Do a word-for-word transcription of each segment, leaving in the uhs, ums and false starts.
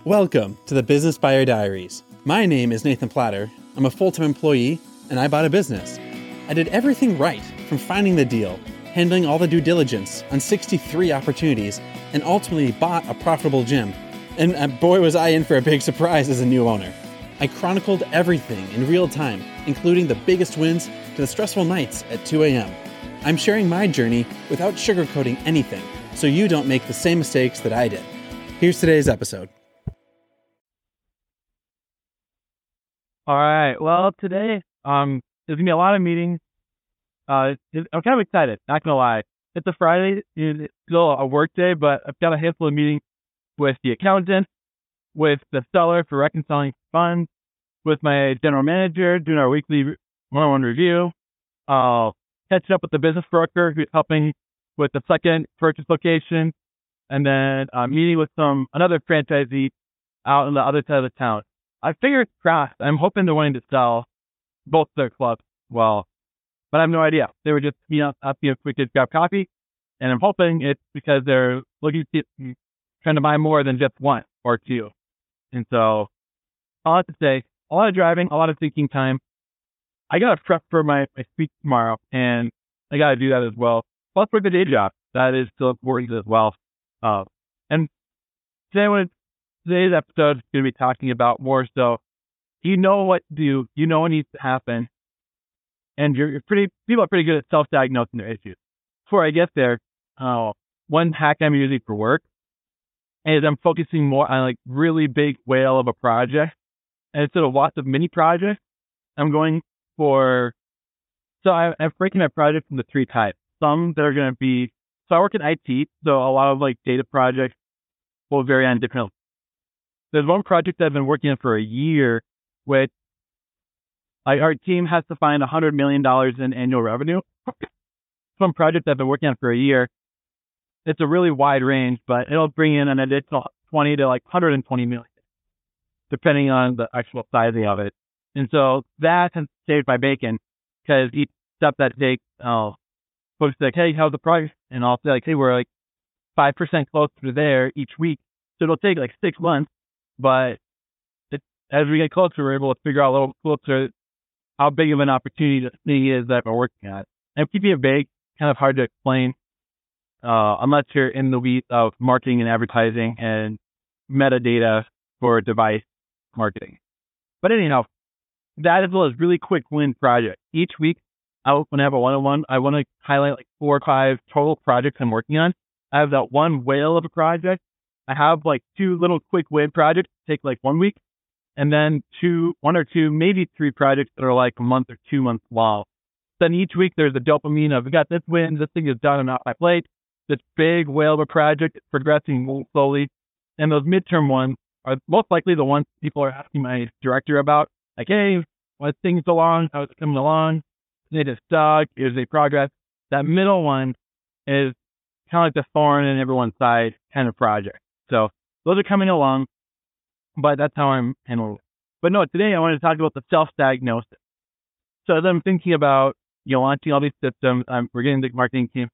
Welcome to the Business Buyer Diaries. My name is Nathan Platter. I'm a full-time employee, and I bought a business. I did everything right, from finding the deal, handling all the due diligence on sixty-three opportunities, and ultimately bought a profitable gym. And uh, boy, was I in for a big surprise as a new owner. I chronicled everything in real time, including the biggest wins to the stressful nights at two a.m. I'm sharing my journey without sugarcoating anything, so you don't make the same mistakes that I did. Here's today's episode. All right. Well, today, um, there's gonna be a lot of meetings. Uh, it- I'm kind of excited. Not gonna lie. It's a Friday. It's still a work day, but I've got a handful of meetings with the accountant, with the seller for reconciling funds, with my general manager doing our weekly one-on-one review. Uh, catching up with the business broker who's helping with the second purchase location, and then uh, meeting with some another franchisee out on the other side of the town. I figured crossed. I'm hoping they're wanting to sell both their clubs well, but I have no idea. They were just, you know, asking if we could grab coffee, and I'm hoping it's because they're looking to trying to buy more than just one or two. And so, all I have to say, a lot of driving, a lot of thinking time. I got to prep for my, my speech tomorrow, and I got to do that as well. Plus, for the day job, that is still important as well. Uh, and today, I wanted Today's episode is going to be talking about more so, you know what to do, you know what needs to happen, and you're, you're pretty, people are pretty good at self-diagnosing their issues. Before I get there, uh, one hack I'm using for work is I'm focusing more on like really big whale of a project, and instead of lots of mini projects, I'm going for, so I, I'm breaking my project into three types. Some that are going to be, so I work in I T, so a lot of like data projects will vary on different. There's one project that I've been working on for a year, which like our team has to find one hundred million dollars in annual revenue. Some project I've been working on for a year. It's a really wide range, but it'll bring in an additional twenty to like one hundred twenty million, depending on the actual sizing of it. And so that has saved my bacon, because each step that takes, I'll folks like, hey, how's the progress? And I'll say like, hey, we're like five percent closer to there each week. So it'll take like six months. But it, as we get closer, we're able to figure out a little closer how big of an opportunity the thing is that we're working at. And keeping it vague, kind of hard to explain, uh, unless you're in the weeds of marketing and advertising and metadata for device marketing. But anyhow, that as well as really quick win project. Each week, I when I have a one-on-one, I want to highlight like four or five total projects I'm working on. I have that one whale of a project. I have like two little quick win projects take like one week, and then two, one or two, maybe three projects that are like a month or two months long. Then each week there's a dopamine of, we got this win, this thing is done and off my plate. This big whale of a project is progressing more slowly. And those midterm ones are most likely the ones people are asking my director about. Like, hey, what's things along? How's it coming along? Is it just stuck? Is it progress? That middle one is kind of like the thorn in everyone's side kind of project. So those are coming along, but that's how I'm handling it. But no, today I wanted to talk about the self-diagnosis. So as I'm thinking about, you know, launching all these systems, I'm, we're getting the marketing team,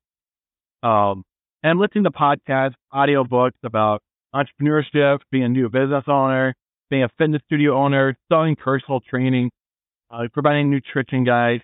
um, and I'm listening to podcasts, audio books about entrepreneurship, being a new business owner, being a fitness studio owner, selling personal training, uh, providing nutrition guides,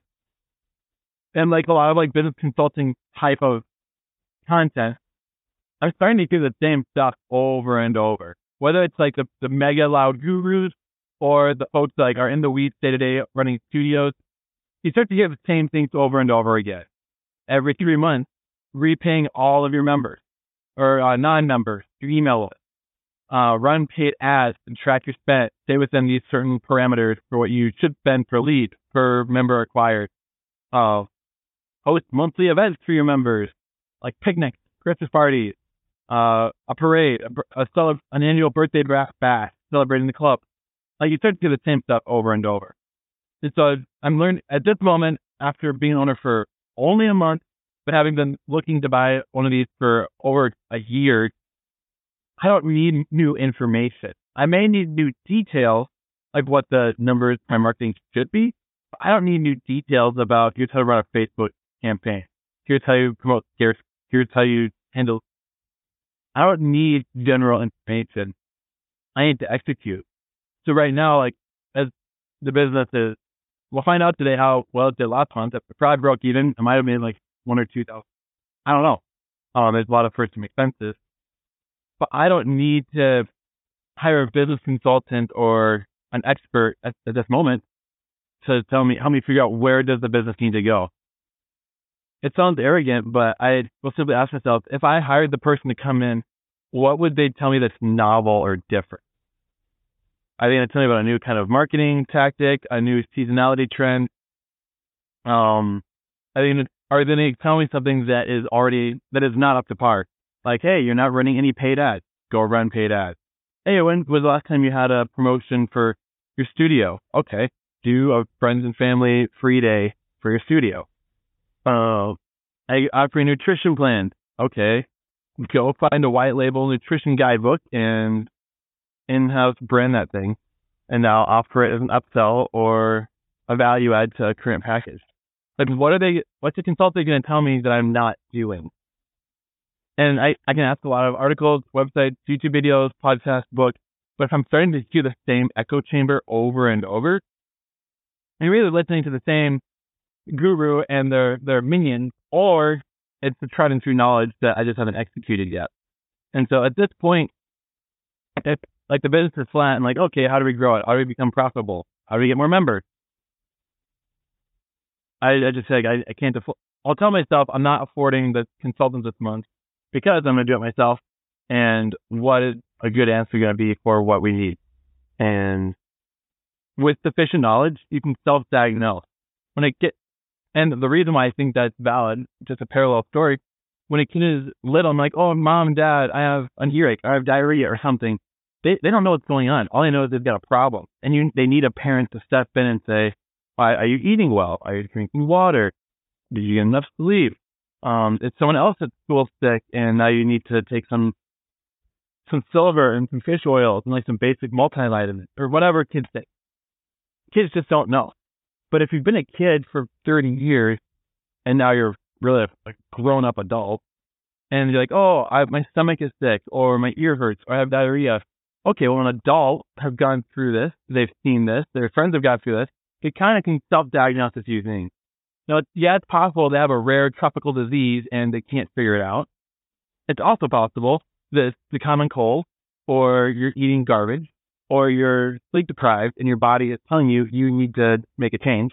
and like a lot of like business consulting type of content. I'm starting to do the same stuff over and over, whether it's like the, the mega loud gurus or the folks that like are in the weeds day to day running studios. You start to get the same things over and over again. Every three months, repaying all of your members or uh, non-members, your email list, uh, run paid ads and track your spend, stay within these certain parameters for what you should spend per lead, per member acquired, uh, host monthly events for your members, like picnics, Christmas parties, Uh, a parade, a, a celeb- an annual birthday bash, celebrating the club. Like you start to do the same stuff over and over. And so I'm learning at this moment, after being an owner for only a month, but having been looking to buy one of these for over a year, I don't need new information. I may need new details, like what the numbers my marketing should be. But I don't need new details about here's how to run a Facebook campaign. Here's how you promote scarce. Here's how you handle. I don't need general information. I need to execute. So right now, like as the business is, we'll find out today how well it did last month. If it probably broke even, it might have made like one or two thousand. I don't know. Um, there's a lot of first-time expenses, but I don't need to hire a business consultant or an expert at, at this moment to tell me, help me figure out where does the business need to go. It sounds arrogant, but I will simply ask myself, if I hired the person to come in, what would they tell me that's novel or different? Are they going to tell me about a new kind of marketing tactic, a new seasonality trend? Um, are they going to, are they going to tell me something that is already, that is not up to par? Like, hey, you're not running any paid ads. Go run paid ads. Hey, when was the last time you had a promotion for your studio? Okay, do a friends and family free day for your studio. Uh, I offer a nutrition plan. Okay, go find a white label nutrition guidebook and in-house brand that thing, and now offer it as an upsell or a value add to a current package. Like, what are they? What's the consultant going to tell me that I'm not doing? And I, I can ask a lot of articles, websites, YouTube videos, podcasts, books, but if I'm starting to hear the same echo chamber over and over, I'm really listening to the same guru and their, their minions, or it's the tried and true knowledge that I just haven't executed yet. And so at this point, if like the business is flat and like, okay, how do we grow it? How do we become profitable? How do we get more members? I, I just say, like, I, I can't afford, I'll tell myself I'm not affording the consultants this month because I'm going to do it myself. And what is a good answer going to be for what we need? And with sufficient knowledge, you can self-diagnose. When it get, and the reason why I think that's valid, just a parallel story, when a kid is little, I'm like, oh, mom, dad, I have an earache, I have diarrhea or something. They they don't know what's going on. All they know is they've got a problem. And you, they need a parent to step in and say, are you eating well? Are you drinking water? Did you get enough sleep? Um, it's someone else at school sick, and now you need to take some some silver and some fish oils and like some basic multivitamins or whatever kids say. Kids just don't know. But if you've been a kid for thirty years and now you're really a grown up adult and you're like, oh, I, my stomach is sick or my ear hurts or I have diarrhea. Okay, well, an adult have gone through this. They've seen this. Their friends have gone through this. They kind of can self-diagnose a few things. Now, it's, yeah, it's possible they have a rare tropical disease and they can't figure it out. It's also possible that it's the common cold, or you're eating garbage, or you're sleep deprived and your body is telling you you need to make a change.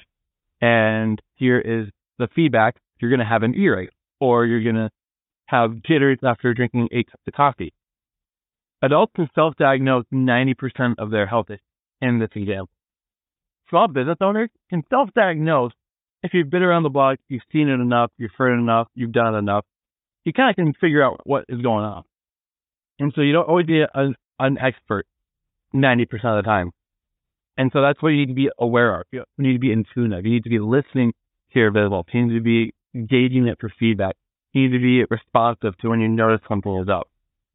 And here is the feedback. You're going to have an earache, or you're going to have jitters after drinking eight cups of coffee. Adults can self-diagnose ninety percent of their health issues in this example. Small business owners can self-diagnose if you've been around the block, you've seen it enough, you've heard it enough, you've done it enough. You kind of can figure out what is going on. And so you don't always be a, an expert ninety percent of the time. And so that's what you need to be aware of. You need to be in tune of. You need to be listening to your visible. You need to be gauging it for feedback. You need to be responsive to when you notice something is up.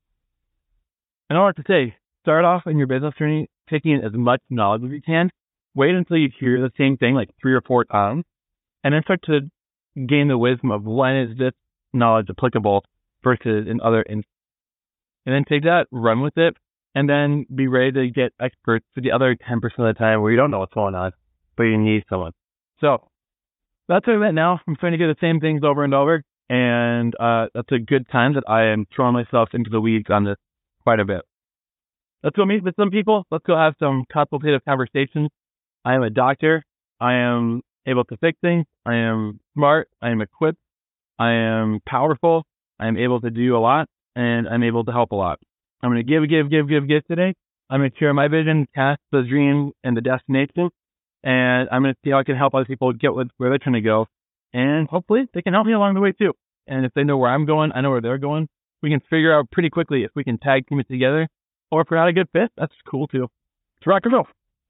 And I want to say, start off in your business journey taking in as much knowledge as you can. Wait until you hear the same thing like three or four times, and then start to gain the wisdom of when is this knowledge applicable versus in other instances. And then take that, run with it, and then be ready to get experts for the other ten percent of the time where you don't know what's going on, but you need someone. So that's where I'm at now. I'm trying to do the same things over and over, and uh, that's a good time that I am throwing myself into the weeds on this quite a bit. Let's go meet with some people. Let's go have some consultative conversations. I am a doctor. I am able to fix things. I am smart. I am equipped. I am powerful. I am able to do a lot, and I'm able to help a lot. I'm going to give, give, give, give, give today. I'm going to share my vision, cast the dream, and the destination, and I'm going to see how I can help other people get with where they're trying to go, and hopefully they can help me along the way too. And if they know where I'm going, I know where they're going. We can figure out pretty quickly if we can tag team it together, or if we're not a good fit. That's cool too. It's rock and roll.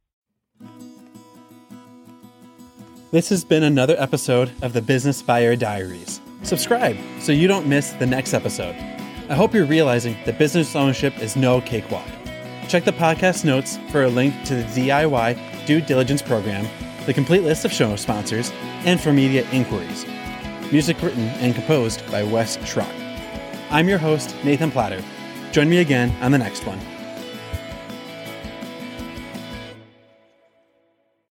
This has been another episode of the Business Buyer Diaries. Subscribe so you don't miss the next episode. I hope you're realizing that business ownership is no cakewalk. Check the podcast notes for a link to the D I Y due diligence program, the complete list of show sponsors, and for media inquiries. Music written and composed by Wes Schrock. I'm your host, Nathan Platter. Join me again on the next one.